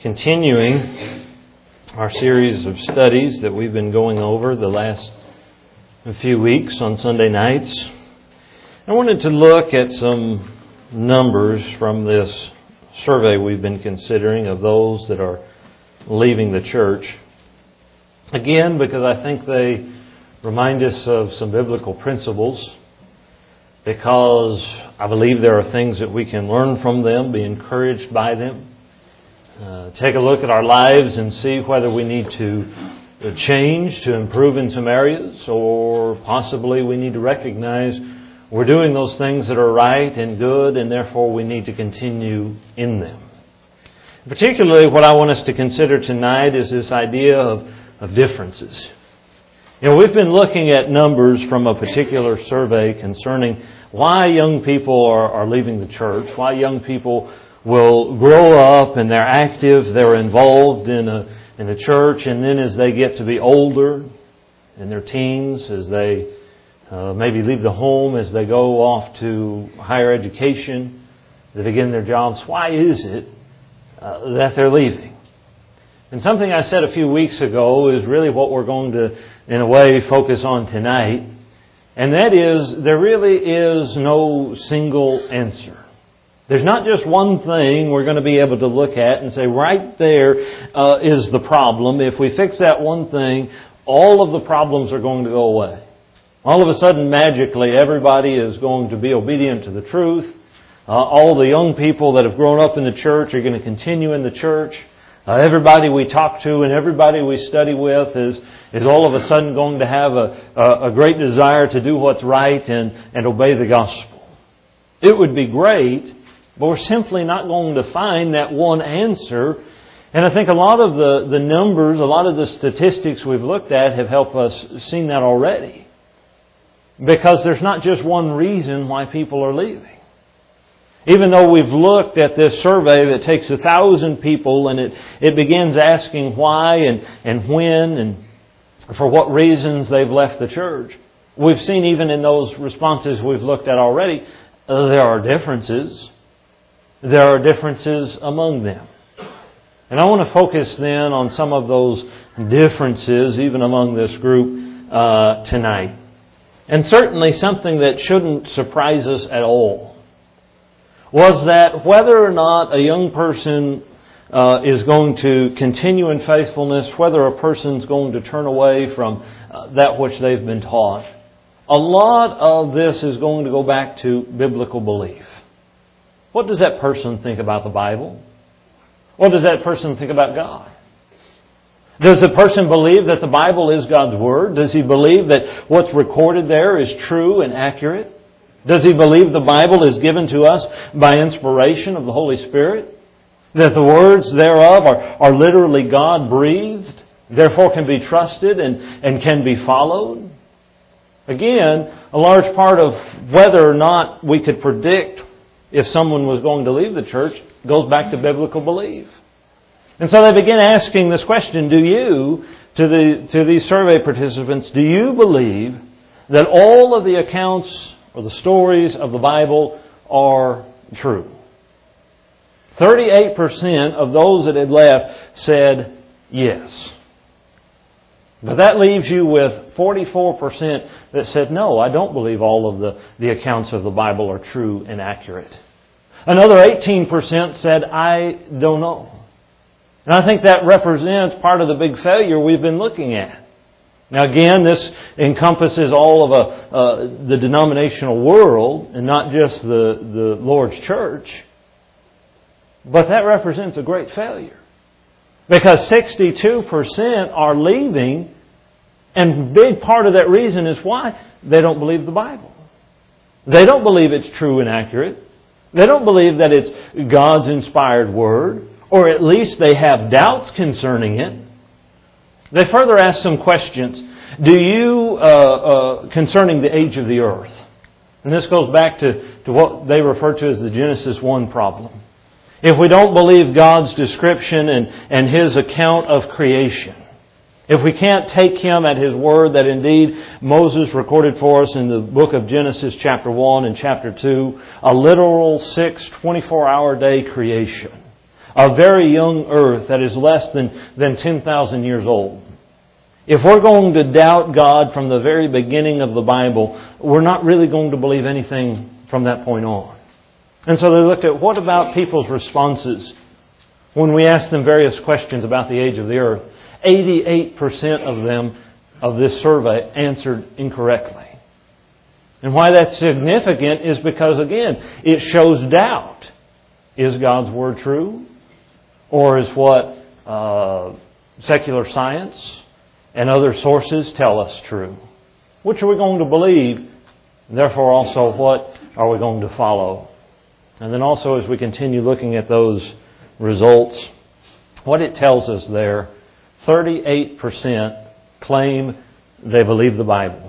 continuing our series of studies that we've been going over the last few weeks on Sunday nights. I wanted to look at some numbers from this survey we've been considering of those that are leaving the church. Again, because I think they remind us of some biblical principles, because I believe there are things that we can learn from them, be encouraged by them. Take a look at our lives and see whether we need to change, to improve in some areas, or possibly we need to recognize we're doing those things that are right and good, and therefore we need to continue in them. Particularly what I want us to consider tonight is this idea of differences. You know, we've been looking at numbers from a particular survey concerning why young people are leaving the church, why young people will grow up and they're active, they're involved in a church, and then as they get to be older, in their teens, as they maybe leave the home, as they go off to higher education, they begin their jobs, why is it that they're leaving? And something I said a few weeks ago is really what we're going to, in a way, focus on tonight. And that is, there really is no single answer. There's not just one thing we're going to be able to look at and say, right there is the problem. If we fix that one thing, all of the problems are going to go away. All of a sudden, magically, everybody is going to be obedient to the truth. All the young people that have grown up in the church are going to continue in the church. Everybody we talk to and everybody we study with is all of a sudden going to have a great desire to do what's right and obey the gospel. It would be great, but we're simply not going to find that one answer. And I think a lot of the numbers, a lot of the statistics we've looked at have helped us see that already. Because there's not just one reason why people are leaving. Even though we've looked at this survey that takes 1,000 people and it begins asking why and when and for what reasons they've left the church, we've seen even in those responses we've looked at already, there are differences. There are differences among them. And I want to focus then on some of those differences even among this group tonight. And certainly something that shouldn't surprise us at all was that whether or not a young person is going to continue in faithfulness, whether a person's going to turn away from that which they've been taught, a lot of this is going to go back to biblical belief. What does that person think about the Bible? What does that person think about God? Does the person believe that the Bible is God's Word? Does he believe that what's recorded there is true and accurate? Does he believe the Bible is given to us by inspiration of the Holy Spirit? That the words thereof are literally God-breathed, therefore can be trusted and can be followed? Again, a large part of whether or not we could predict if someone was going to leave the church goes back to biblical belief. And so they begin asking this question, to these survey participants, do you believe that all of the accounts or the stories of the Bible are true? 38% of those that had left said yes. But that leaves you with 44% that said, no, I don't believe all of the accounts of the Bible are true and accurate. Another 18% said, I don't know. And I think that represents part of the big failure we've been looking at. Now again, this encompasses all of the denominational world and not just the Lord's church. But that represents a great failure. Because 62% are leaving, and a big part of that reason is why they don't believe the Bible. They don't believe it's true and accurate. They don't believe that it's God's inspired Word, or at least they have doubts concerning it. They further ask some questions. Do you, concerning the age of the earth? And this goes back to what they refer to as the Genesis 1 problem. If we don't believe God's description and His account of creation, if we can't take Him at His word that indeed Moses recorded for us in the book of Genesis chapter 1 and chapter 2, a literal 6 24-hour day creation, a very young earth that is less than 10,000 years old. If we're going to doubt God from the very beginning of the Bible, we're not really going to believe anything from that point on. And so they looked at what about people's responses when we asked them various questions about the age of the earth. 88% of them of this survey answered incorrectly. And why that's significant is because, again, it shows doubt. Is God's Word true? Or is what secular science and other sources tell us true? Which are we going to believe? Therefore, also, what are we going to follow? And then also, as we continue looking at those results, what it tells us there, 38% claim they believe the Bible.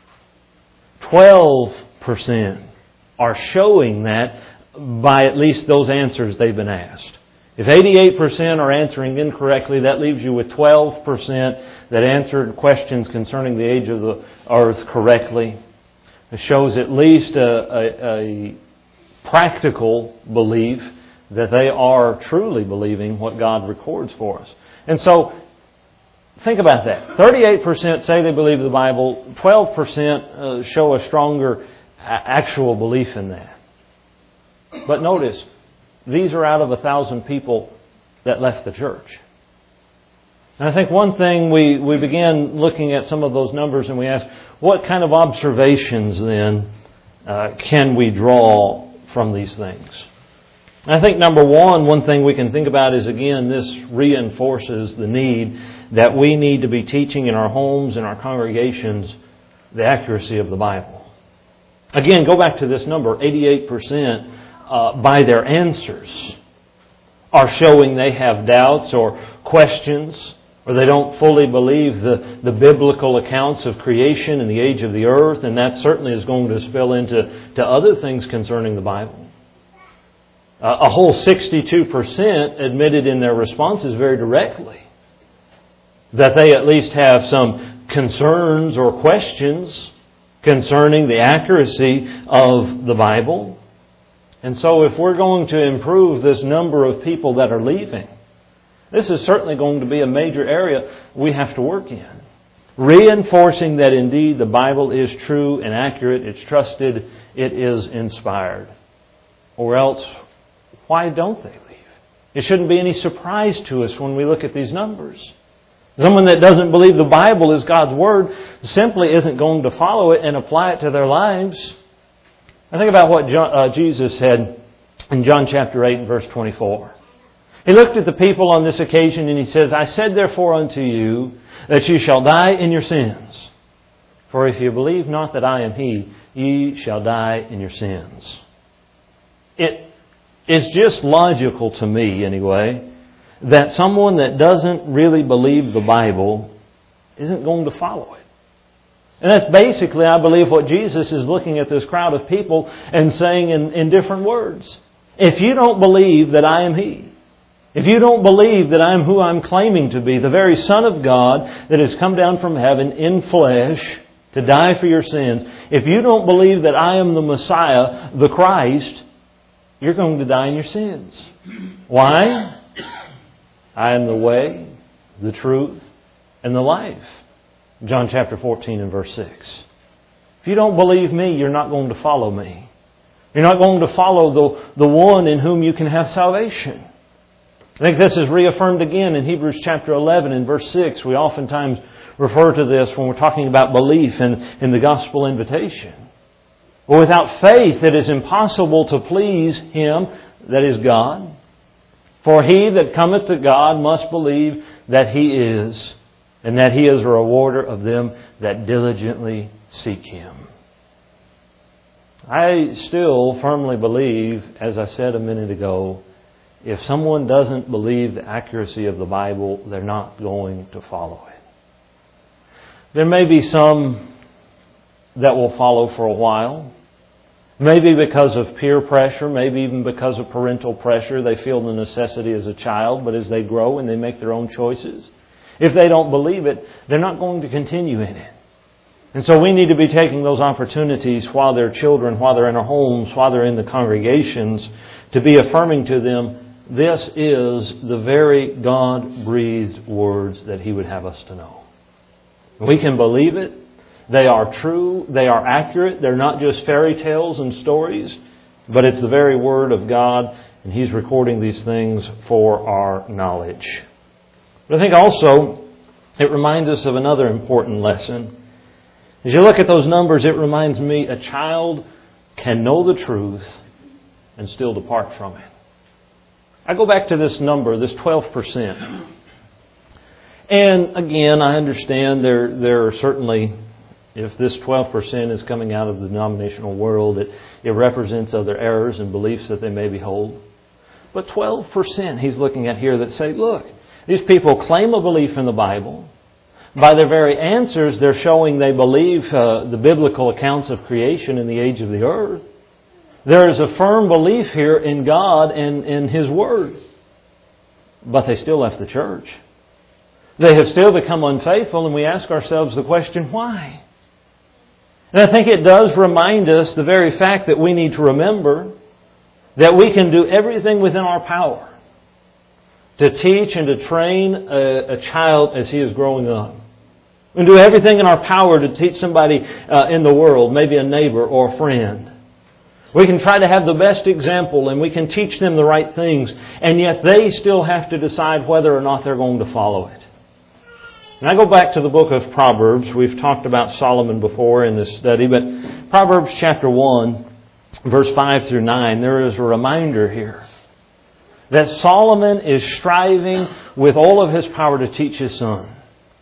12% are showing that by at least those answers they've been asked. If 88% are answering incorrectly, that leaves you with 12% that answered questions concerning the age of the earth correctly. It shows at least a practical belief that they are truly believing what God records for us. And so, think about that. 38% say they believe the Bible. 12% show a stronger actual belief in that. But notice, these are out of 1,000 people that left the church. And I think one thing we began looking at some of those numbers and we asked, what kind of observations then can we draw from these things? And I think number one thing we can think about is, again, this reinforces the need that we need to be teaching in our homes and our congregations the accuracy of the Bible. Again, go back to this number, 88% by their answers are showing they have doubts or questions, or they don't fully believe the biblical accounts of creation and the age of the earth, and that certainly is going to spill into other things concerning the Bible. A whole 62% admitted in their responses very directly that they at least have some concerns or questions concerning the accuracy of the Bible. And so if we're going to improve this number of people that are leaving, this is certainly going to be a major area we have to work in. Reinforcing that indeed the Bible is true and accurate, it's trusted, it is inspired. Or else, why don't they leave? It shouldn't be any surprise to us when we look at these numbers. Someone that doesn't believe the Bible is God's Word simply isn't going to follow it and apply it to their lives. I think about what Jesus said in John chapter 8 and verse 24. He looked at the people on this occasion and He says, I said therefore unto you that you shall die in your sins. For if you believe not that I am He, ye shall die in your sins. It's just logical to me anyway that someone that doesn't really believe the Bible isn't going to follow it. And that's basically, I believe, what Jesus is looking at this crowd of people and saying in different words. If you don't believe that I am He, if you don't believe that I am who I'm claiming to be, the very Son of God that has come down from heaven in flesh to die for your sins, if you don't believe that I am the Messiah, the Christ, you're going to die in your sins. Why? I am the way, the truth, and the life. John chapter 14 and verse 6. If you don't believe me, you're not going to follow me. You're not going to follow the one in whom you can have salvation. I think this is reaffirmed again in Hebrews chapter 11 and verse 6. We oftentimes refer to this when we're talking about belief in the gospel invitation. But without faith it is impossible to please Him that is God. For he that cometh to God must believe that He is, and that He is a rewarder of them that diligently seek Him. I still firmly believe, as I said a minute ago, if someone doesn't believe the accuracy of the Bible, they're not going to follow it. There may be some that will follow for a while. Maybe because of peer pressure, maybe even because of parental pressure. They feel the necessity as a child, but as they grow and they make their own choices, if they don't believe it, they're not going to continue in it. And so we need to be taking those opportunities while they're children, while they're in our homes, while they're in the congregations, to be affirming to them this is the very God-breathed words that He would have us to know. We can believe it. They are true. They are accurate. They're not just fairy tales and stories, but it's the very Word of God, and He's recording these things for our knowledge. But I think also it reminds us of another important lesson. As you look at those numbers, it reminds me a child can know the truth and still depart from it. I go back to this number, this 12%. And again, I understand there are certainly, if this 12% is coming out of the denominational world, it represents other errors and beliefs that they maybe hold. But 12% he's looking at here that say, look, these people claim a belief in the Bible. By their very answers, they're showing they believe the biblical accounts of creation in the age of the earth. There is a firm belief here in God and in His Word. But they still left the church. They have still become unfaithful, and we ask ourselves the question, why? And I think it does remind us the very fact that we need to remember that we can do everything within our power to teach and to train a child as he is growing up. We can do everything in our power to teach somebody in the world, maybe a neighbor or a friend. We can try to have the best example and we can teach them the right things, and yet they still have to decide whether or not they're going to follow it. And I go back to the book of Proverbs. We've talked about Solomon before in this study, but Proverbs chapter 1, verse 5 through 9, there is a reminder here that Solomon is striving with all of his power to teach his son.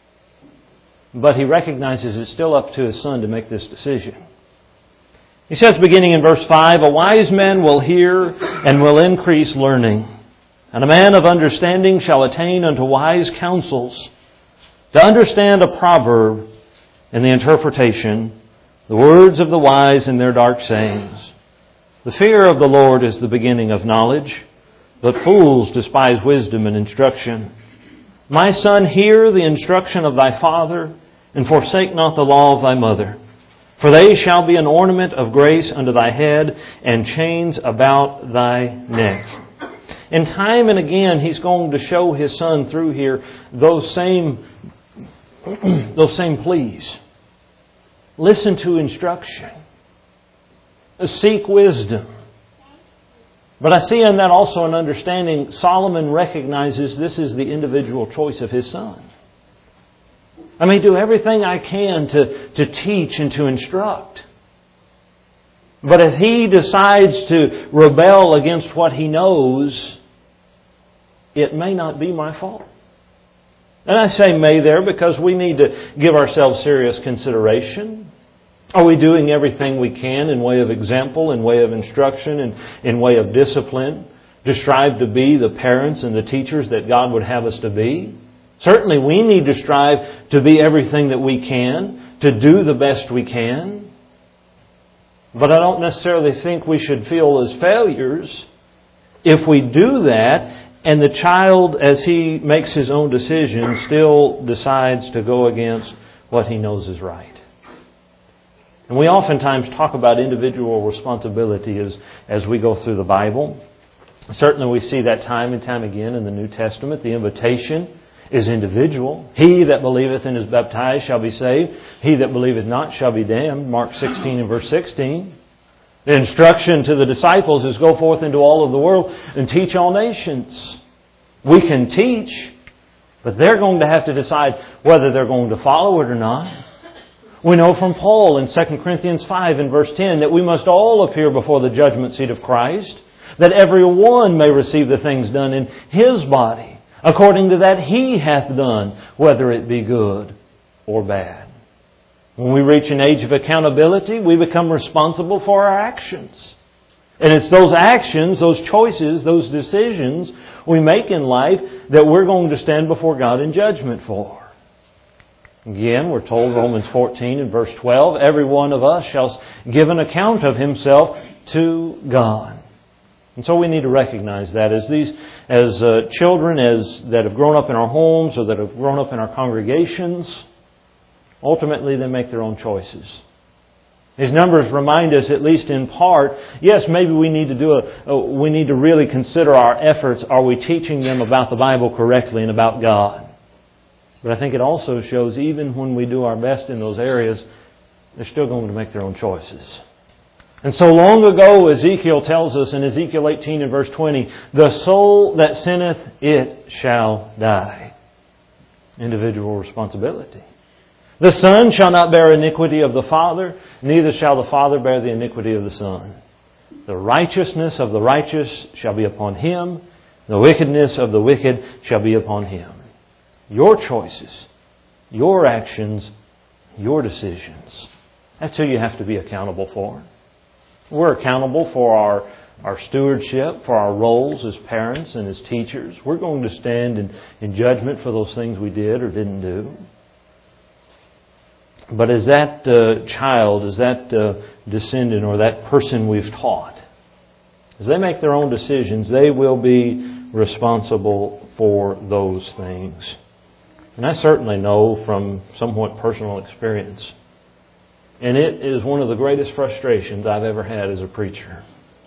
But he recognizes it's still up to his son to make this decision. He says, beginning in verse 5, a wise man will hear and will increase learning, and a man of understanding shall attain unto wise counsels. To understand a proverb and the interpretation, the words of the wise and their dark sayings. The fear of the Lord is the beginning of knowledge, but fools despise wisdom and instruction. My son, hear the instruction of thy father, and forsake not the law of thy mother. For they shall be an ornament of grace unto thy head, and chains about thy neck. And time and again, he's going to show his son through here those same pleas. Listen to instruction. Seek wisdom. But I see in that also an understanding. Solomon recognizes this is the individual choice of his son. I may do everything I can to teach and to instruct. But if he decides to rebel against what he knows, it may not be my fault. And I say may there because we need to give ourselves serious consideration. Are we doing everything we can in way of example, in way of instruction, and in way of discipline to strive to be the parents and the teachers that God would have us to be? Certainly we need to strive to be everything that we can, to do the best we can. But I don't necessarily think we should feel as failures if we do that and the child, as he makes his own decision, still decides to go against what he knows is right. And we oftentimes talk about individual responsibility as we go through the Bible. Certainly we see that time and time again in the New Testament. The invitation is individual. He that believeth and is baptized shall be saved. He that believeth not shall be damned. Mark 16 and verse 16. The instruction to the disciples is go forth into all of the world and teach all nations. We can teach, but they're going to have to decide whether they're going to follow it or not. We know from Paul in 2 Corinthians 5 and verse 10 that we must all appear before the judgment seat of Christ, that every one may receive the things done in his body, according to that he hath done, whether it be good or bad. When we reach an age of accountability, we become responsible for our actions. And it's those actions, those choices, those decisions we make in life that we're going to stand before God in judgment for. Again, we're told, Romans 14 and verse 12, every one of us shall give an account of himself to God. And so we need to recognize that as children that have grown up in our homes or that have grown up in our congregations, ultimately they make their own choices. These numbers remind us, at least in part, yes, maybe we need to really consider our efforts. Are we teaching them about the Bible correctly and about God? But I think it also shows, even when we do our best in those areas, they're still going to make their own choices. And so long ago, Ezekiel tells us in Ezekiel 18 and verse 20, the soul that sinneth, it shall die. Individual responsibility. The Son shall not bear iniquity of the Father, neither shall the Father bear the iniquity of the Son. The righteousness of the righteous shall be upon him, the wickedness of the wicked shall be upon him. Your choices, your actions, your decisions. That's who you have to be accountable for. We're accountable for our stewardship, for our roles as parents and as teachers. We're going to stand in judgment for those things we did or didn't do. But as that child, as that descendant or that person we've taught, as they make their own decisions, they will be responsible for those things. And I certainly know from somewhat personal experience, and it is one of the greatest frustrations I've ever had as a preacher.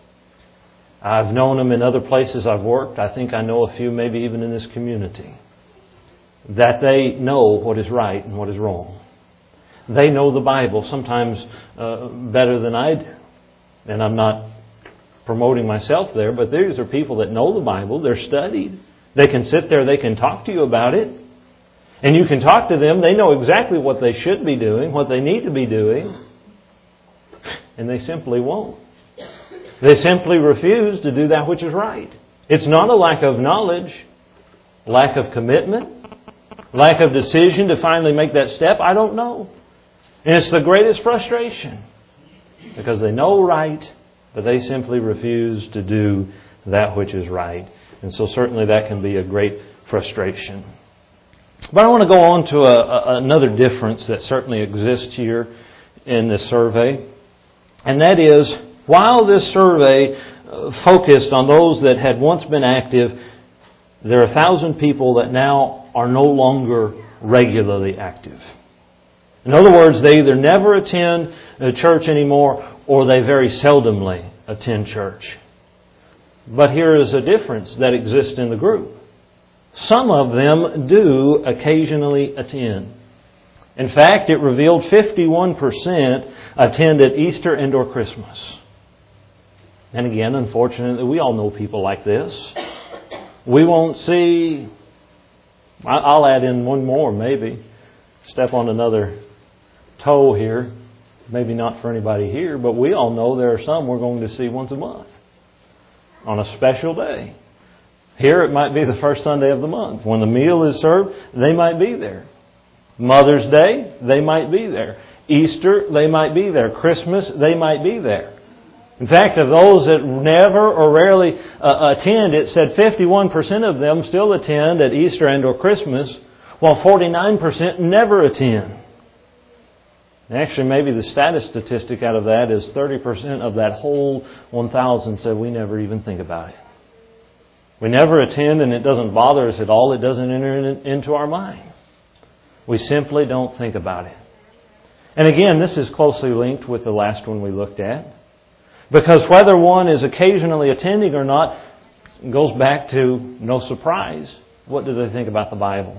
I've known them in other places I've worked. I think I know a few, maybe even in this community, that they know what is right and what is wrong. They know the Bible sometimes better than I do. And I'm not promoting myself there, but these are people that know the Bible. They're studied. They can sit there. They can talk to you about it. And you can talk to them. They know exactly what they should be doing, what they need to be doing. And they simply won't. They simply refuse to do that which is right. It's not a lack of knowledge, lack of commitment, lack of decision to finally make that step. I don't know. And it's the greatest frustration because they know right, but they simply refuse to do that which is right. And so certainly that can be a great frustration. But I want to go on to another difference that certainly exists here in this survey. And that is, while this survey focused on those that had once been active, there are 1,000 people that now are no longer regularly active. In other words, they either never attend a church anymore or they very seldomly attend church. But here is a difference that exists in the group. Some of them do occasionally attend. In fact, it revealed 51% attend at Easter and or Christmas. And again, unfortunately, we all know people like this. We won't see, I'll add in one more maybe, step on another toe here. Maybe not for anybody here, but we all know there are some we're going to see once a month on a special day. Here it might be the first Sunday of the month. When the meal is served, they might be there. Mother's Day, they might be there. Easter, they might be there. Christmas, they might be there. In fact, of those that never or rarely attend, it said 51% of them still attend at Easter and or Christmas, while 49% never attend. Actually, maybe the status statistic out of that is 30% of that whole 1,000 said we never even think about it. We never attend and it doesn't bother us at all. It doesn't enter into our mind. We simply don't think about it. And again, this is closely linked with the last one we looked at. Because whether one is occasionally attending or not goes back to no surprise. What do they think about the Bible?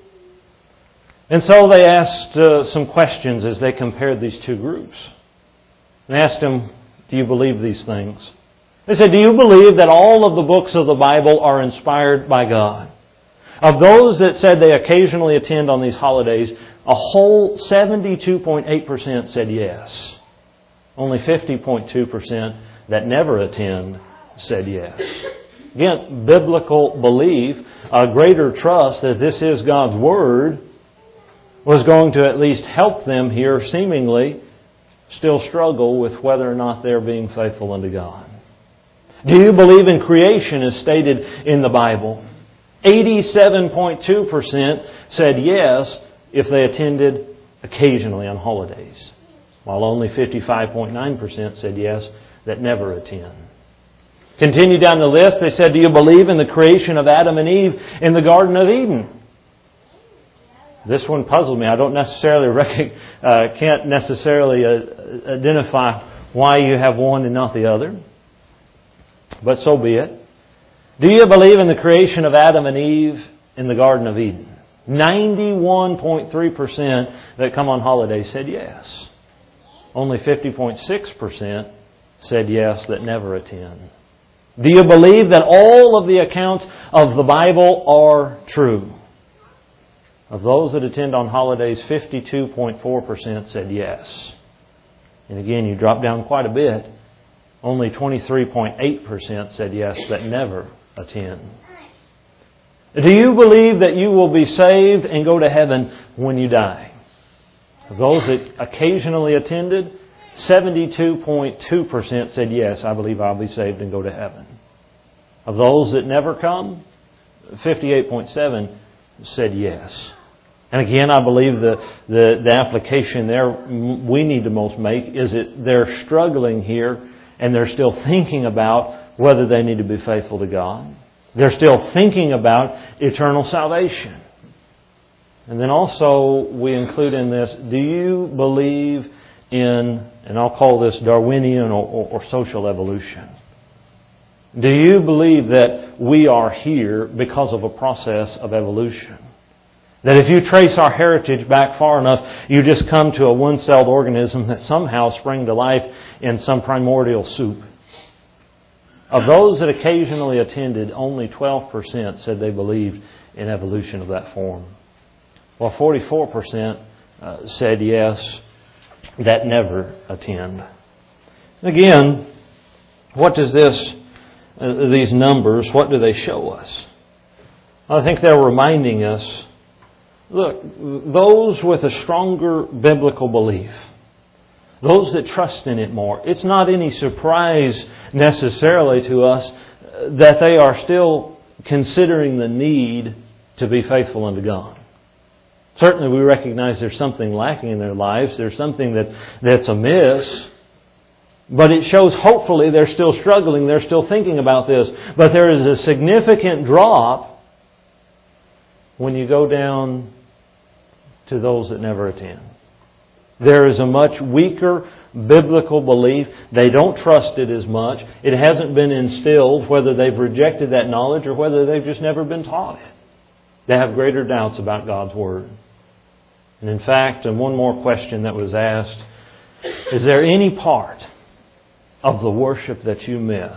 And so they asked some questions as they compared these two groups. They asked them, do you believe these things? They said, do you believe that all of the books of the Bible are inspired by God? Of those that said they occasionally attend on these holidays, a whole 72.8% said yes. Only 50.2% that never attend said yes. Again, biblical belief, a greater trust that this is God's Word, was going to at least help them here seemingly still struggle with whether or not they're being faithful unto God. Do you believe in creation as stated in the Bible? 87.2% said yes if they attended occasionally on holidays, while only 55.9% said yes that never attend. Continue down the list. They said, do you believe in the creation of Adam and Eve in the Garden of Eden? This one puzzled me. I don't necessarily can't necessarily identify why you have one and not the other. But so be it. Do you believe in the creation of Adam and Eve in the Garden of Eden? 91.3% that come on holiday said yes. Only 50.6% said yes that never attend. Do you believe that all of the accounts of the Bible are true? Of those that attend on holidays, 52.4% said yes. And again, you drop down quite a bit. Only 23.8% said yes that never attend. Do you believe that you will be saved and go to heaven when you die? Of those that occasionally attended, 72.2% said yes, I believe I'll be saved and go to heaven. Of those that never come, 58.7% said yes. And again, I believe the application there we need to most make is that they're struggling here and they're still thinking about whether they need to be faithful to God. They're still thinking about eternal salvation. And then also we include in this, do you believe in, and I'll call this Darwinian or social evolution? Do you believe that we are here because of a process of evolution? That if you trace our heritage back far enough, you just come to a one-celled organism that somehow sprang to life in some primordial soup. Of those that occasionally attended, only 12% said they believed in evolution of that form. While 44% said yes, that never attend. Again, what does these numbers, what do they show us? I think they're reminding us, look, those with a stronger biblical belief, those that trust in it more, it's not any surprise necessarily to us that they are still considering the need to be faithful unto God. Certainly we recognize there's something lacking in their lives, there's something that's amiss, but it shows hopefully they're still struggling, they're still thinking about this. But there is a significant drop when you go down to those that never attend. There is a much weaker biblical belief. They don't trust it as much. It hasn't been instilled, whether they've rejected that knowledge or whether they've just never been taught it. They have greater doubts about God's Word. And in fact, and one more question that was asked, is there any part of the worship that you miss?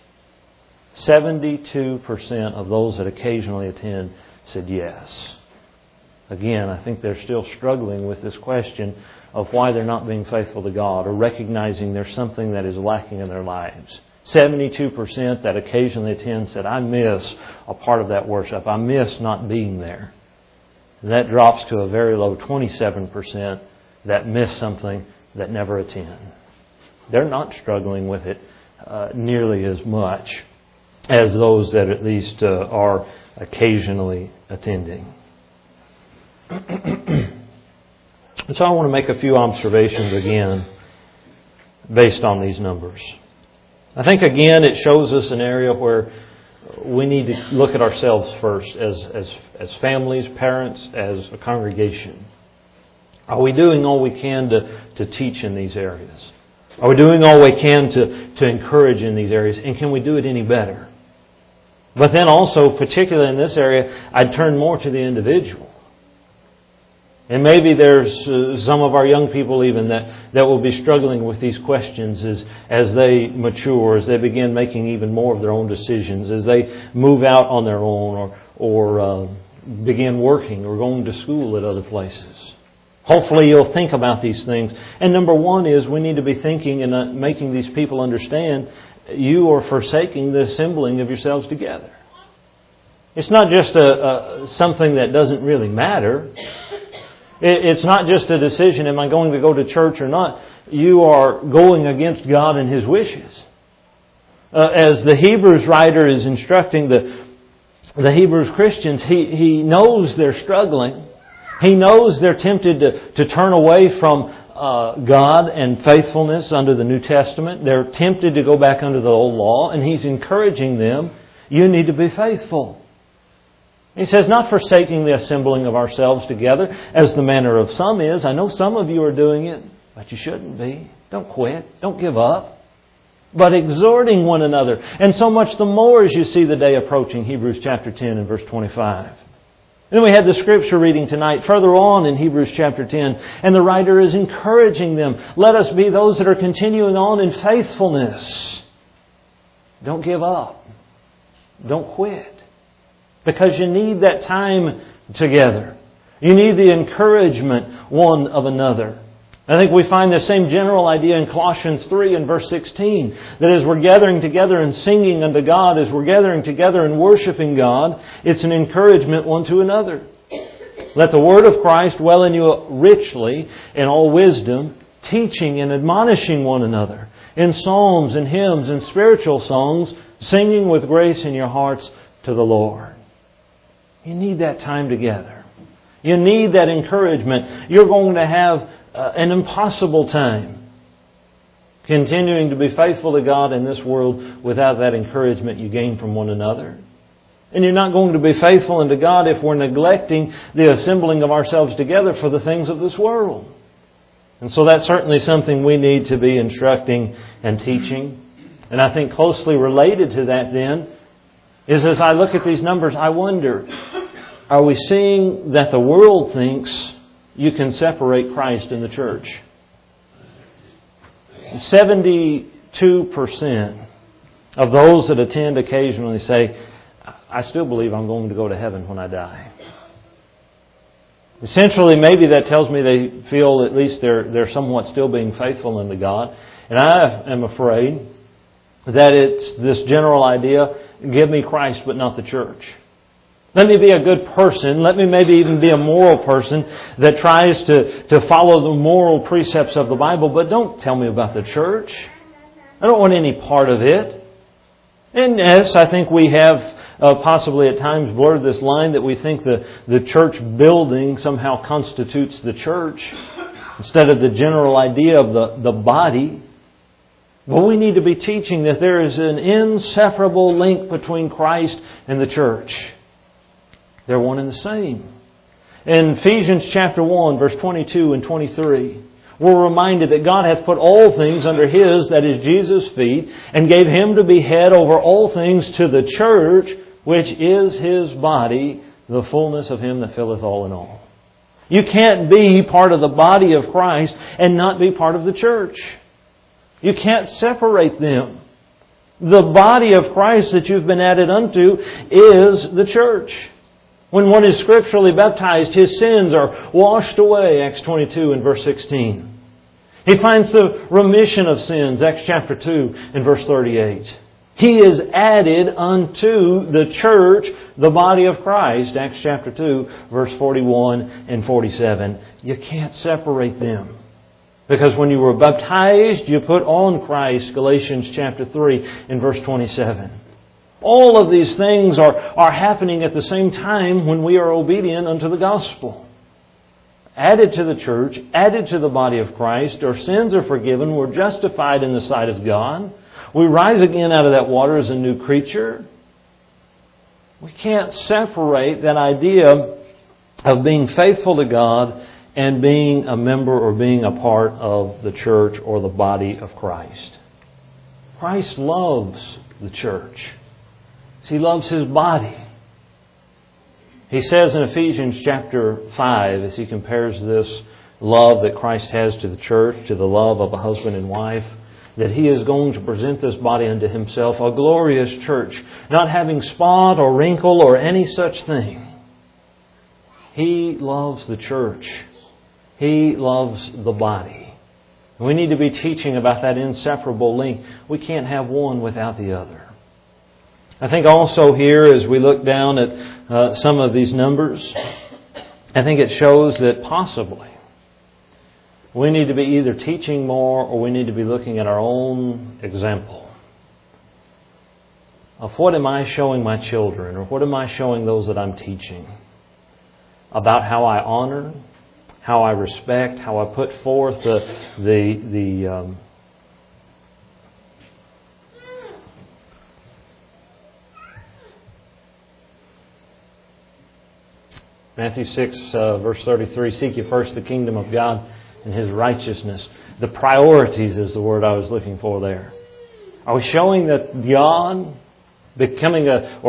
72% of those that occasionally attend said yes. Again, I think they're still struggling with this question of why they're not being faithful to God or recognizing there's something that is lacking in their lives. 72% that occasionally attend said, I miss a part of that worship. I miss not being there. And that drops to a very low 27% that miss something that never attend. They're not struggling with it nearly as much as those that at least are occasionally attending. And so I want to make a few observations again based on these numbers. I think again it shows us an area where we need to look at ourselves first as families, parents, as a congregation. Are we doing all we can to teach in these areas? Are we doing all we can to encourage in these areas? And can we do it any better? But then also, particularly in this area, I'd turn more to the individual. And maybe there's some of our young people even that will be struggling with these questions as they mature, as they begin making even more of their own decisions, as they move out on their own or begin working or going to school at other places. Hopefully you'll think about these things. And number one is we need to be thinking and making these people understand you are forsaking the assembling of yourselves together. It's not just something that doesn't really matter. It's not just a decision, am I going to go to church or not? You are going against God and His wishes. As the Hebrews writer is instructing the Hebrews Christians, he knows they're struggling. He knows they're tempted to turn away from God and faithfulness under the New Testament. They're tempted to go back under the old law, and He's encouraging them, you need to be faithful. He says, not forsaking the assembling of ourselves together, as the manner of some is. I know some of you are doing it, but you shouldn't be. Don't quit. Don't give up. But exhorting one another. And so much the more as you see the day approaching, Hebrews chapter 10 and verse 25. And then we had the scripture reading tonight further on in Hebrews chapter 10. And the writer is encouraging them. Let us be those that are continuing on in faithfulness. Don't give up. Don't quit. Because you need that time together. You need the encouragement one of another. I think we find the same general idea in Colossians 3 and verse 16. That as we're gathering together and singing unto God, as we're gathering together and worshiping God, it's an encouragement one to another. Let the word of Christ dwell in you richly in all wisdom, teaching and admonishing one another in psalms and hymns and spiritual songs, singing with grace in your hearts to the Lord. You need that time together. You need that encouragement. You're going to have an impossible time continuing to be faithful to God in this world without that encouragement you gain from one another. And you're not going to be faithful unto God if we're neglecting the assembling of ourselves together for the things of this world. And so that's certainly something we need to be instructing and teaching. And I think closely related to that then is as I look at these numbers, I wonder, are we seeing that the world thinks you can separate Christ and the church? 72% of those that attend occasionally say, I still believe I'm going to go to heaven when I die. Essentially, maybe that tells me they feel at least they're somewhat still being faithful unto God. And I am afraid that it's this general idea, give me Christ but not the church. Let me be a good person. Let me maybe even be a moral person that tries to follow the moral precepts of the Bible, but don't tell me about the church. I don't want any part of it. And yes, I think we have possibly at times blurred this line that we think the church building somehow constitutes the church instead of the general idea of the body. But we need to be teaching that there is an inseparable link between Christ and the church. They're one and the same. In Ephesians chapter 1, verse 22 and 23, we're reminded that God hath put all things under His, that is Jesus' feet, and gave Him to be head over all things to the church, which is His body, the fullness of Him that filleth all in all. You can't be part of the body of Christ and not be part of the church. You can't separate them. The body of Christ that you've been added unto is the church. When one is scripturally baptized, his sins are washed away, Acts 22 and verse 16. He finds the remission of sins, Acts chapter 2 and verse 38. He is added unto the church, the body of Christ, Acts chapter 2, verse 41 and 47. You can't separate them. Because when you were baptized, you put on Christ, Galatians chapter 3 and verse 27. All of these things are happening at the same time when we are obedient unto the gospel. Added to the church, added to the body of Christ, our sins are forgiven, we're justified in the sight of God. We rise again out of that water as a new creature. We can't separate that idea of being faithful to God and being a member or being a part of the church or the body of Christ. Christ loves the church. He loves His body. He says in Ephesians chapter 5, as he compares this love that Christ has to the church, to the love of a husband and wife, that He is going to present this body unto Himself, a glorious church, not having spot or wrinkle or any such thing. He loves the church. He loves the body. We need to be teaching about that inseparable link. We can't have one without the other. I think also here, as we look down at some of these numbers, I think it shows that possibly we need to be either teaching more or we need to be looking at our own example of what am I showing my children or what am I showing those that I'm teaching about how I honor, how I respect, how I put forth the Matthew 6, verse 33, seek ye first the kingdom of God and His righteousness. The priorities is the word I was looking for there. Are we showing that God, being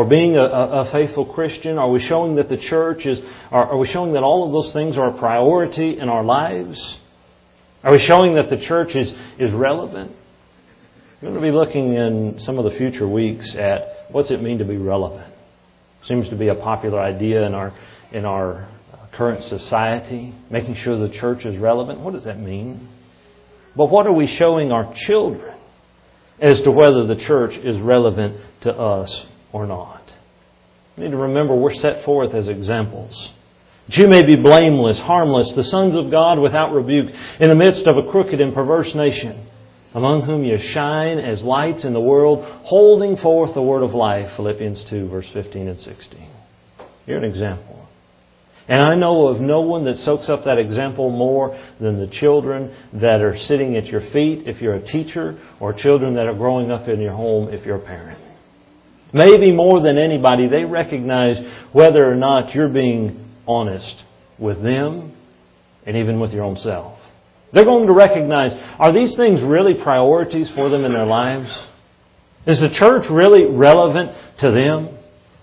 a faithful Christian, are we showing that the church is, are we showing that all of those things are a priority in our lives? Are we showing that the church is relevant? We're going to be looking in some of the future weeks at what's it mean to be relevant. Seems to be a popular idea in our current society, making sure the church is relevant. What does that mean? But what are we showing our children as to whether the church is relevant to us or not? We need to remember we're set forth as examples. That you may be blameless, harmless, the sons of God without rebuke, in the midst of a crooked and perverse nation, among whom you shine as lights in the world, holding forth the word of life. Philippians 2, verse 15 and 16. You're an example. And I know of no one that soaks up that example more than the children that are sitting at your feet if you're a teacher, or children that are growing up in your home if you're a parent. Maybe more than anybody, they recognize whether or not you're being honest with them and even with your own self. They're going to recognize, are these things really priorities for them in their lives? Is the church really relevant to them?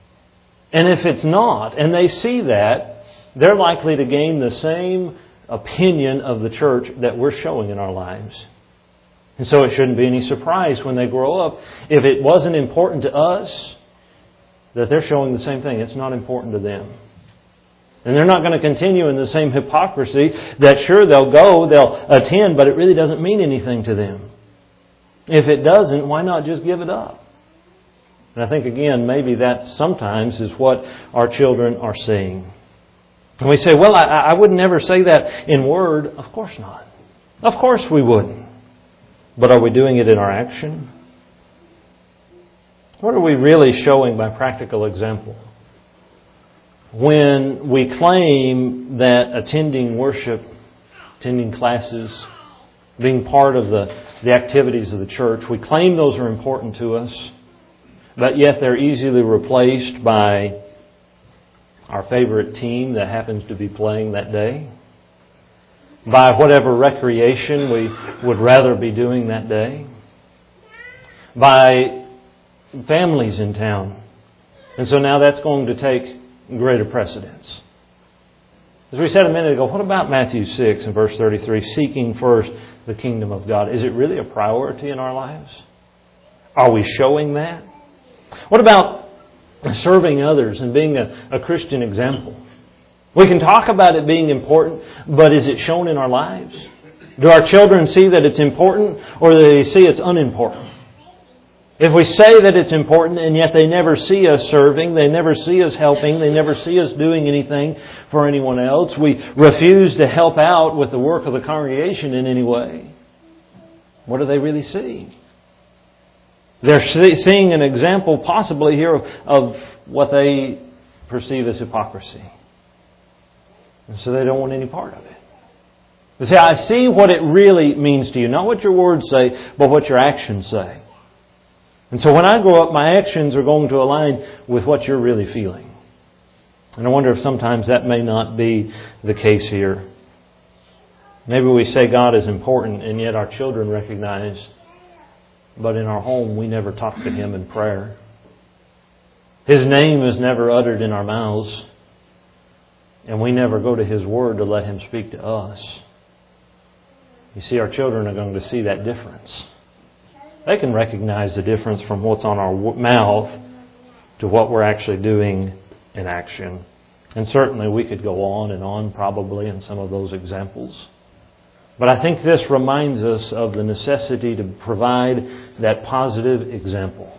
And if it's not, and they see that, they're likely to gain the same opinion of the church that we're showing in our lives. And so it shouldn't be any surprise when they grow up, if it wasn't important to us, that they're showing the same thing. It's not important to them. And they're not going to continue in the same hypocrisy that sure they'll go, they'll attend, but it really doesn't mean anything to them. If it doesn't, why not just give it up? And I think again, maybe that sometimes is what our children are seeing. And we say, well, I would never say that in word. Of course not. Of course we wouldn't. But are we doing it in our action? What are we really showing by practical example? When we claim that attending worship, attending classes, being part of the activities of the church, we claim those are important to us, but yet they're easily replaced by our favorite team that happens to be playing that day, by whatever recreation we would rather be doing that day, by families in town. And so now that's going to take greater precedence. As we said a minute ago, what about Matthew 6 and verse 33, seeking first the kingdom of God? Is it really a priority in our lives? Are we showing that? What about serving others and being a Christian example? We can talk about it being important, but is it shown in our lives? Do our children see that it's important, or do they see it's unimportant? If we say that it's important and yet they never see us serving, they never see us helping, they never see us doing anything for anyone else, we refuse to help out with the work of the congregation in any way, what do they really see? They're seeing an example possibly here of what they perceive as hypocrisy. And so they don't want any part of it. They say, I see what it really means to you. Not what your words say, but what your actions say. And so when I grow up, my actions are going to align with what you're really feeling. And I wonder if sometimes that may not be the case here. Maybe we say God is important, and yet our children recognize, but in our home we never talk to Him in prayer. His name is never uttered in our mouths, and we never go to His Word to let Him speak to us. You see, our children are going to see that difference. They can recognize the difference from what's on our mouth to what we're actually doing in action. And certainly we could go on and on probably in some of those examples. But I think this reminds us of the necessity to provide that positive example.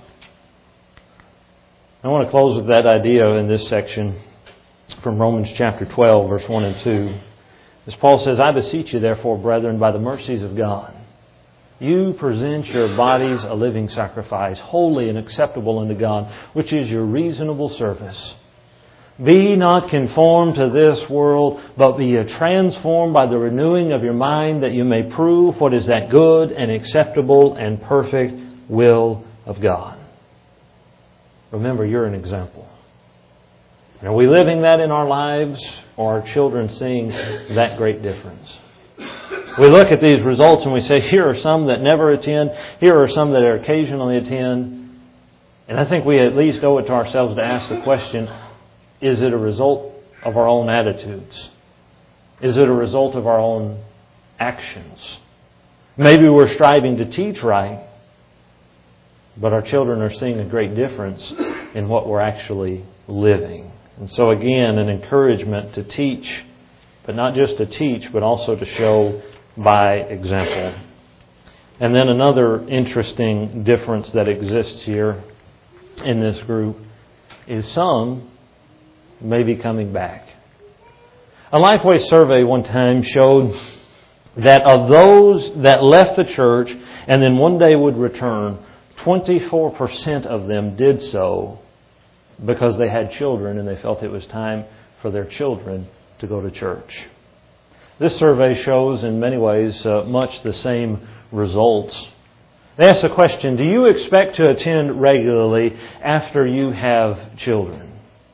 I want to close with that idea in this section from Romans chapter 12, verse 1 and 2. As Paul says, I beseech you therefore, brethren, by the mercies of God, you present your bodies a living sacrifice, holy and acceptable unto God, which is your reasonable service. Be not conformed to this world, but be transformed by the renewing of your mind, that you may prove what is that good and acceptable and perfect will of God. Remember, you're an example. Are we living that in our lives, or are children seeing that great difference? We look at these results and we say, here are some that never attend, here are some that occasionally attend. And I think we at least owe it to ourselves to ask the question, is it a result of our own attitudes? Is it a result of our own actions? Maybe we're striving to teach right, but our children are seeing a great difference in what we're actually living. And so again, an encouragement to teach, but not just to teach, but also to show by example. And then another interesting difference that exists here in this group is some may be coming back. A Lifeway survey one time showed that of those that left the church and then one day would return, 24% of them did so because they had children and they felt it was time for their children to go to church. This survey shows in many ways much the same results. They asked the question, do you expect to attend regularly after you have children?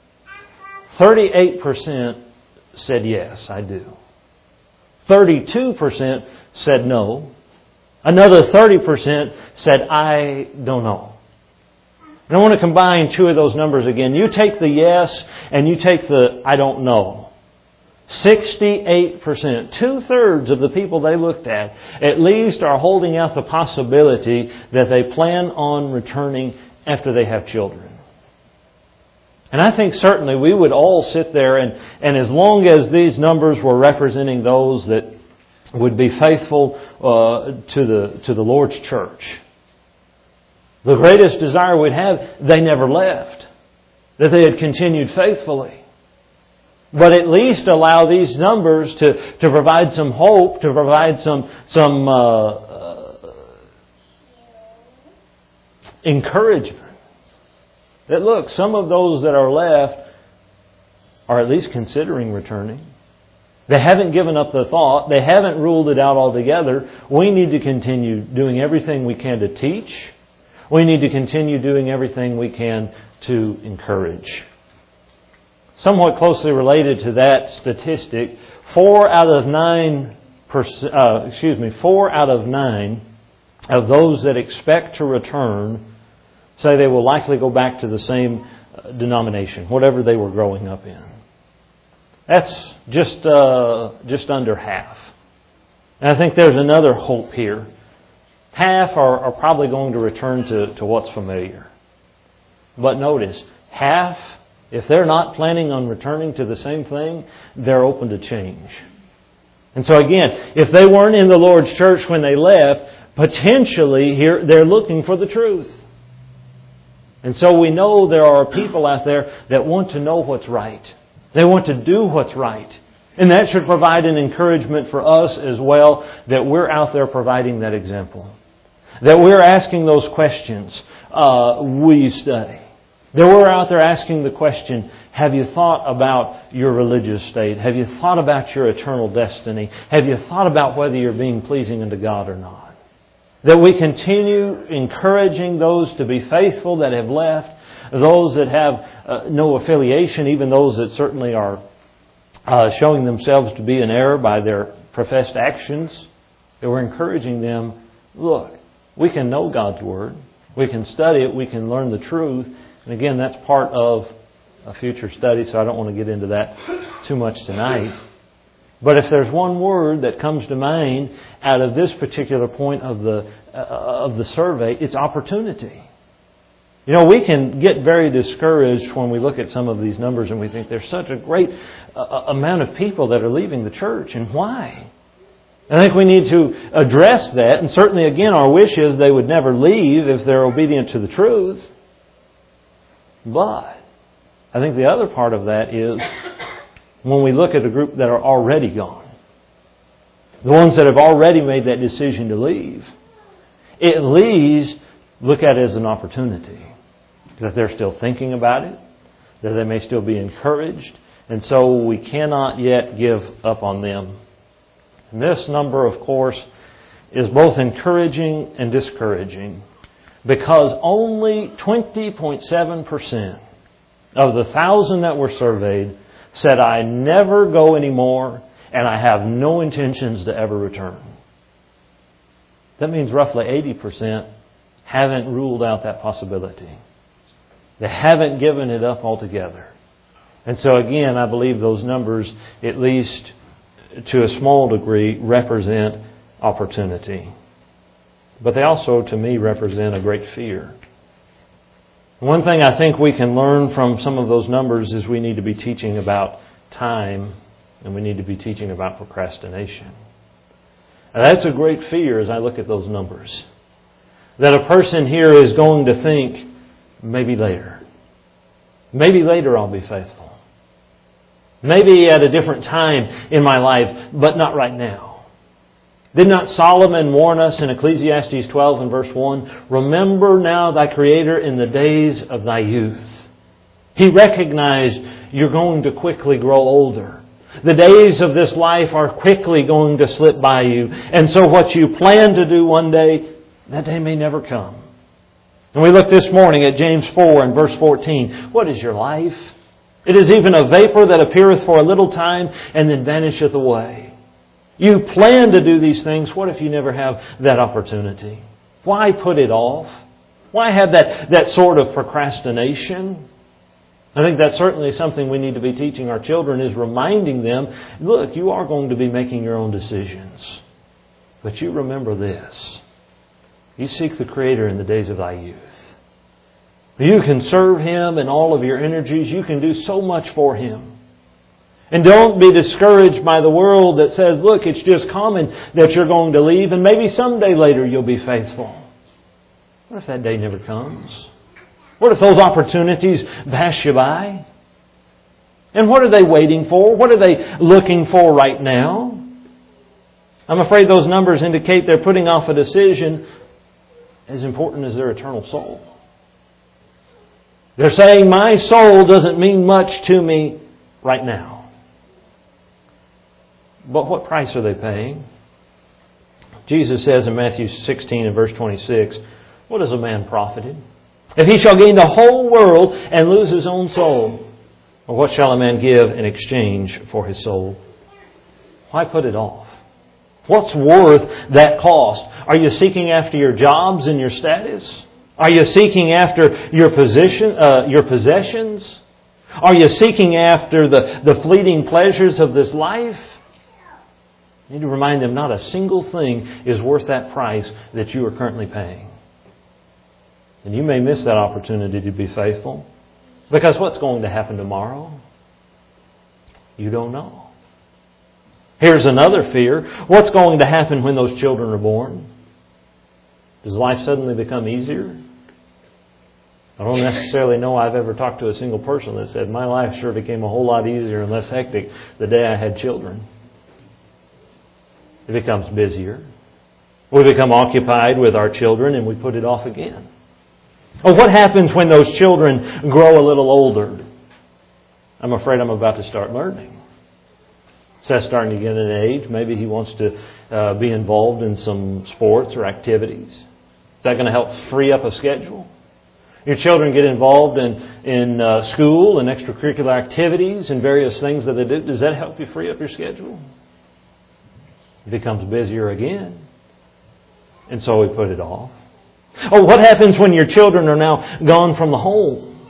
38% said yes, I do. 32% said no. Another 30% said, I don't know. And I want to combine two of those numbers again. You take the yes and you take the I don't know. 68%, 2/3 of the people they looked at least are holding out the possibility that they plan on returning after they have children. And I think certainly we would all sit there and as long as these numbers were representing those that would be faithful to the Lord's church, the greatest desire we'd have, they never left, that they had continued faithfully. But at least allow these numbers to provide some hope, to provide some encouragement. That look, some of those that are left are at least considering returning. They haven't given up the thought. They haven't ruled it out altogether. We need to continue doing everything we can to teach. We need to continue doing everything we can to encourage. Somewhat closely related to that statistic, 4 out of 9 of those that expect to return say they will likely go back to the same denomination, whatever they were growing up in. That's just under half. And I think there's another hope here. Half are probably going to return to what's familiar. But notice, half, if they're not planning on returning to the same thing, they're open to change. And so again, if they weren't in the Lord's church when they left, potentially here they're looking for the truth. And so we know there are people out there that want to know what's right. They want to do what's right. And that should provide an encouragement for us as well, that we're out there providing that example. That we're asking those questions. Will you study? That we're out there asking the question, have you thought about your religious state? Have you thought about your eternal destiny? Have you thought about whether you're being pleasing unto God or not? That we continue encouraging those to be faithful that have left, those that have no affiliation, even those that certainly are showing themselves to be in error by their professed actions. That we're encouraging them, look, we can know God's Word. We can study it. We can learn the truth. And again, that's part of a future study, so I don't want to get into that too much tonight. But if there's one word that comes to mind out of this particular point of the survey, it's opportunity. You know, we can get very discouraged when we look at some of these numbers and we think there's such a great amount of people that are leaving the church. And why? I think we need to address that. And certainly, again, our wish is they would never leave if they're obedient to the truth. But I think the other part of that is when we look at a group that are already gone, the ones that have already made that decision to leave, at least look at it as an opportunity. That they're still thinking about it, that they may still be encouraged, and so we cannot yet give up on them. And this number, of course, is both encouraging and discouraging, because only 20.7% of the 1,000 that were surveyed said, I never go anymore and I have no intentions to ever return. That means roughly 80% haven't ruled out that possibility. They haven't given it up altogether. And so again, I believe those numbers, at least to a small degree, represent opportunity. But they also, to me, represent a great fear. One thing I think we can learn from some of those numbers is we need to be teaching about time and we need to be teaching about procrastination. And that's a great fear as I look at those numbers. That a person here is going to think, maybe later. Maybe later I'll be faithful. Maybe at a different time in my life, but not right now. Did not Solomon warn us in Ecclesiastes 12 and verse 1, remember now thy Creator in the days of thy youth. He recognized you're going to quickly grow older. The days of this life are quickly going to slip by you. And so what you plan to do one day, that day may never come. And we look this morning at James 4 and verse 14. What is your life? It is even a vapor that appeareth for a little time and then vanisheth away. You plan to do these things. What if you never have that opportunity? Why put it off? Why have that sort of procrastination? I think that's certainly something we need to be teaching our children, is reminding them, look, you are going to be making your own decisions. But you remember this. You seek the Creator in the days of thy youth. You can serve Him in all of your energies. You can do so much for Him. And don't be discouraged by the world that says, look, it's just common that you're going to leave and maybe someday later you'll be faithful. What if that day never comes? What if those opportunities pass you by? And what are they waiting for? What are they looking for right now? I'm afraid those numbers indicate they're putting off a decision as important as their eternal soul. They're saying, my soul doesn't mean much to me right now. But what price are they paying? Jesus says in Matthew 16 and verse 26, what is a man profited? If he shall gain the whole world and lose his own soul, or what shall a man give in exchange for his soul? Why put it off? What's worth that cost? Are you seeking after your jobs and your status? Are you seeking after your possessions? Are you seeking after the fleeting pleasures of this life? You need to remind them not a single thing is worth that price that you are currently paying. And you may miss that opportunity to be faithful. Because what's going to happen tomorrow? You don't know. Here's another fear. What's going to happen when those children are born? Does life suddenly become easier? I don't necessarily know I've ever talked to a single person that said, my life sure became a whole lot easier and less hectic the day I had children. It becomes busier. We become occupied with our children and we put it off again. Oh, what happens when those children grow a little older? I'm afraid I'm about to start learning. Seth's starting to get an age. Maybe he wants to be involved in some sports or activities. Is that going to help free up a schedule? Your children get involved in school and extracurricular activities and various things that they do. Does that help you free up your schedule? It becomes busier again. And so we put it off. Oh, what happens when your children are now gone from the home?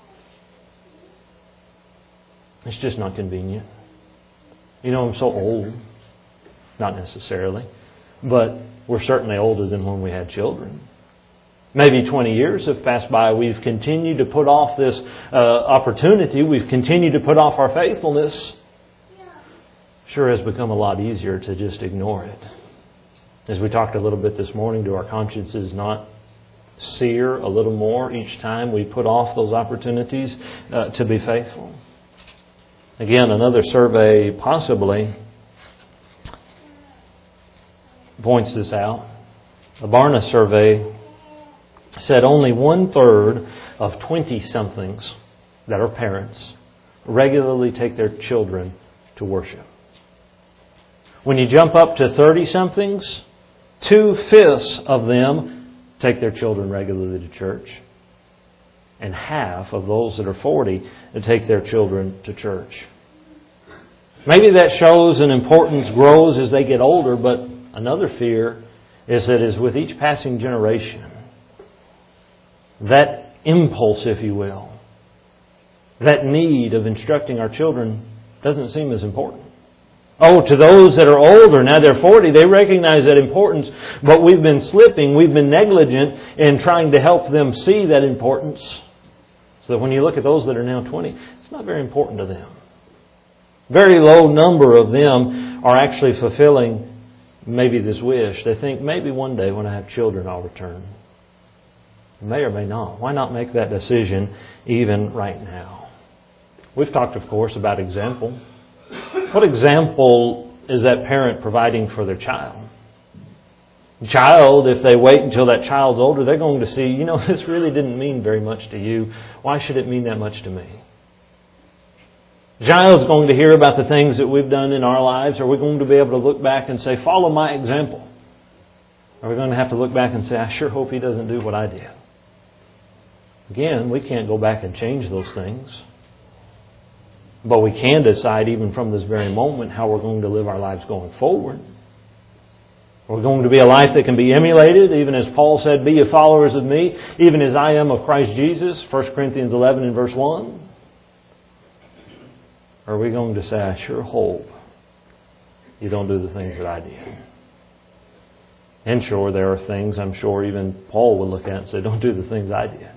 It's just not convenient. You know, I'm so old. Not necessarily. But we're certainly older than when we had children. Maybe 20 years have passed by. We've continued to put off this opportunity. We've continued to put off our faithfulness. Sure has become a lot easier to just ignore it. As we talked a little bit this morning, do our consciences not sear a little more each time we put off those opportunities to be faithful? Again, another survey possibly points this out. The Barna survey said only 1/3 of 20-somethings that are parents regularly take their children to worship. When you jump up to 30-somethings, 2/5 of them take their children regularly to church. and half of those that are 40 to take their children to church. Maybe that shows an importance grows as they get older, but another fear is that as with each passing generation, that impulse, if you will, that need of instructing our children doesn't seem as important. Oh, to those that are older, now they're 40, they recognize that importance, but we've been slipping, we've been negligent in trying to help them see that importance. So that when you look at those that are now 20, it's not very important to them. Very low number of them are actually fulfilling maybe this wish. They think maybe one day when I have children I'll return. May or may not. Why not make that decision even right now? We've talked, of course, about example. What example is that parent providing for their child? Child, if they wait until that child's older, they're going to see, this really didn't mean very much to you. Why should it mean that much to me? The child's going to hear about the things that we've done in our lives. Are we going to be able to look back and say, follow my example? Are we going to have to look back and say, I sure hope he doesn't do what I did? Again, we can't go back and change those things. But we can decide even from this very moment how we're going to live our lives going forward. We're going to be a life that can be emulated, even as Paul said, be ye followers of me, even as I am of Christ Jesus, 1 Corinthians 11 and verse 1. Or are we going to say, I sure hope you don't do the things that I did? And sure, there are things I'm sure even Paul would look at and say, don't do the things I did.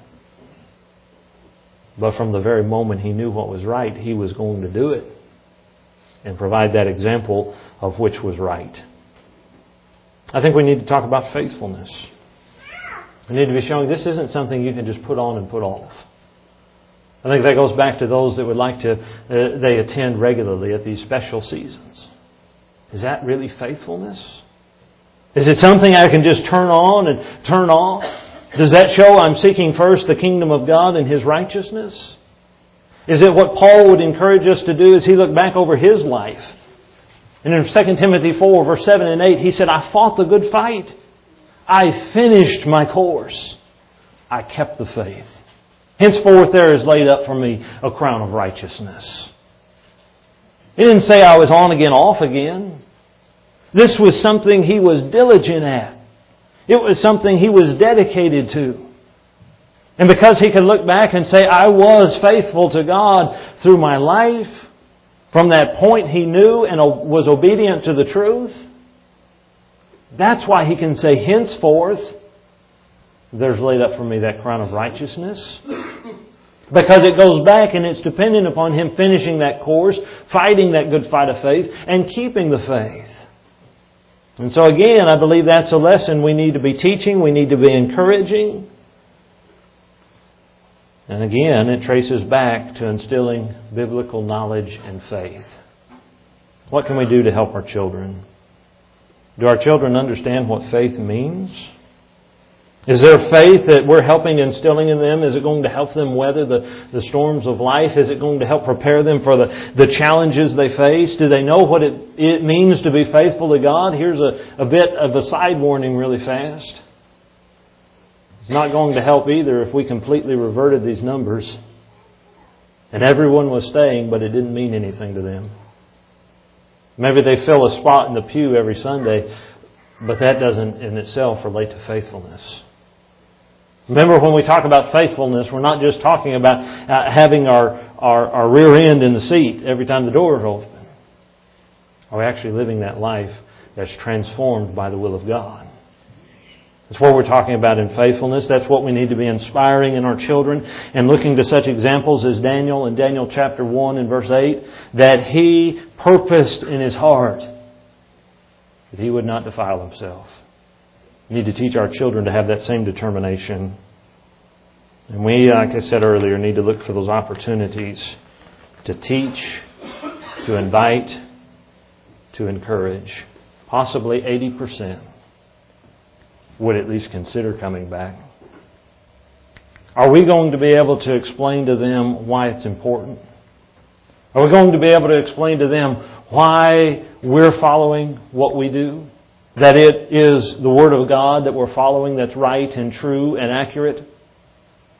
But from the very moment he knew what was right, he was going to do it and provide that example of which was right. I think we need to talk about faithfulness. We need to be showing this isn't something you can just put on and put off. I think that goes back to those that would like to, they attend regularly at these special seasons. Is that really faithfulness? Is it something I can just turn on and turn off? Does that show I'm seeking first the kingdom of God and His righteousness? Is it what Paul would encourage us to do as he looked back over his life? And in 2 Timothy 4, verse 7 and 8, he said, I fought the good fight. I finished my course. I kept the faith. Henceforth there is laid up for me a crown of righteousness. He didn't say I was on again, off again. This was something he was diligent at. It was something he was dedicated to. And because he could look back and say, I was faithful to God through my life, from that point he knew and was obedient to the truth, that's why he can say, henceforth, there's laid up for me that crown of righteousness. Because it goes back and it's dependent upon him finishing that course, fighting that good fight of faith, and keeping the faith. And so again, I believe that's a lesson we need to be teaching, we need to be encouraging. And again, it traces back to instilling biblical knowledge and faith. What can we do to help our children? Do our children understand what faith means? Is there faith that we're helping instilling in them? Is it going to help them weather the storms of life? Is it going to help prepare them for the challenges they face? Do they know what it means to be faithful to God? Here's a bit of a side warning really fast. It's not going to help either if we completely reverted these numbers and everyone was staying, but it didn't mean anything to them. Maybe they fill a spot in the pew every Sunday, but that doesn't in itself relate to faithfulness. Remember, when we talk about faithfulness, we're not just talking about having our rear end in the seat every time the door is open. Are we actually living that life that's transformed by the will of God? That's what we're talking about in faithfulness. That's what we need to be inspiring in our children and looking to such examples as Daniel in Daniel chapter 1 and verse 8, that he purposed in his heart that he would not defile himself. We need to teach our children to have that same determination. And we, like I said earlier, need to look for those opportunities to teach, to invite, to encourage. Possibly 80% would at least consider coming back. Are we going to be able to explain to them why it's important? Are we going to be able to explain to them why we're following what we do? That it is the Word of God that we're following that's right and true and accurate?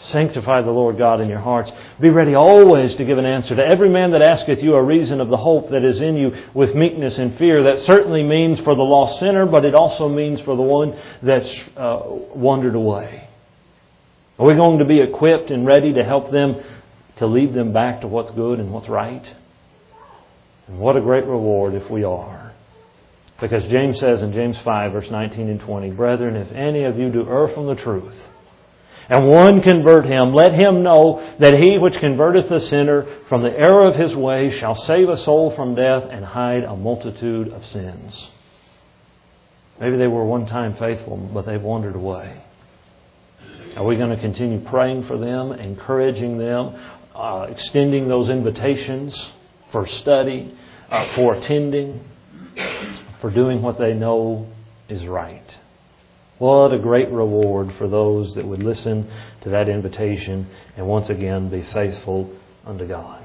Sanctify the Lord God in your hearts. Be ready always to give an answer to every man that asketh you a reason of the hope that is in you with meekness and fear. That certainly means for the lost sinner, but it also means for the one that's wandered away. Are we going to be equipped and ready to help them, to lead them back to what's good and what's right? And what a great reward if we are. Because James says in James 5, verse 19 and 20, Brethren, if any of you do err from the truth, and one convert him, let him know that he which converteth the sinner from the error of his way shall save a soul from death and hide a multitude of sins. Maybe they were one time faithful, but they've wandered away. Are we going to continue praying for them, encouraging them, extending those invitations for study, for attending, for doing what they know is right? What a great reward for those that would listen to that invitation and once again be faithful unto God.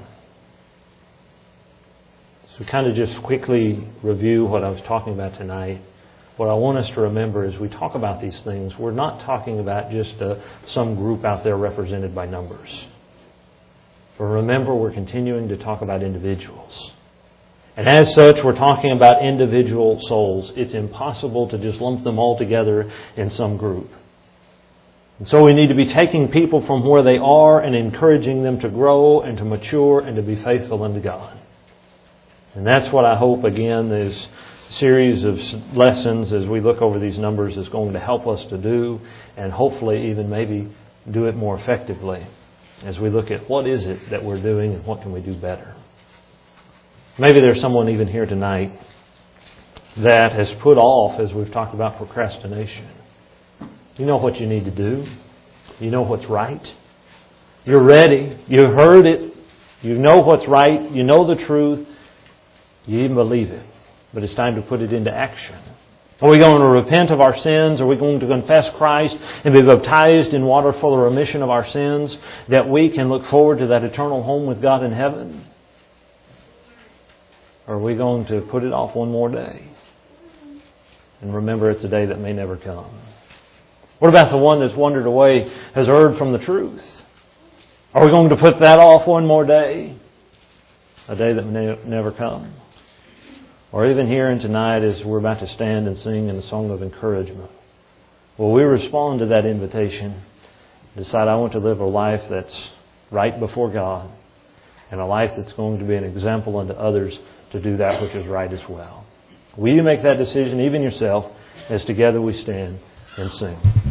So kind of just quickly review what I was talking about tonight. What I want us to remember as we talk about these things, we're not talking about just some group out there represented by numbers. But remember, we're continuing to talk about individuals. And as such, we're talking about individual souls. It's impossible to just lump them all together in some group. And so we need to be taking people from where they are and encouraging them to grow and to mature and to be faithful unto God. And that's what I hope, again, this series of lessons as we look over these numbers is going to help us to do, and hopefully even maybe do it more effectively as we look at what is it that we're doing and what can we do better. Maybe there's someone even here tonight that has put off, as we've talked about, procrastination. You know what you need to do. You know what's right. You're ready. You've heard it. You know what's right. You know the truth. You even believe it. But it's time to put it into action. Are we going to repent of our sins? Are we going to confess Christ and be baptized in water for the remission of our sins, that we can look forward to that eternal home with God in heaven? Or are we going to put it off one more day? And remember, it's a day that may never come. What about the one that's wandered away, has erred from the truth? Are we going to put that off one more day? A day that may never come? Or even here and tonight as we're about to stand and sing in a song of encouragement, will we respond to that invitation? Decide I want to live a life that's right before God, and a life that's going to be an example unto others to do that which is right as well. Will you make that decision, even yourself, as together we stand and sing?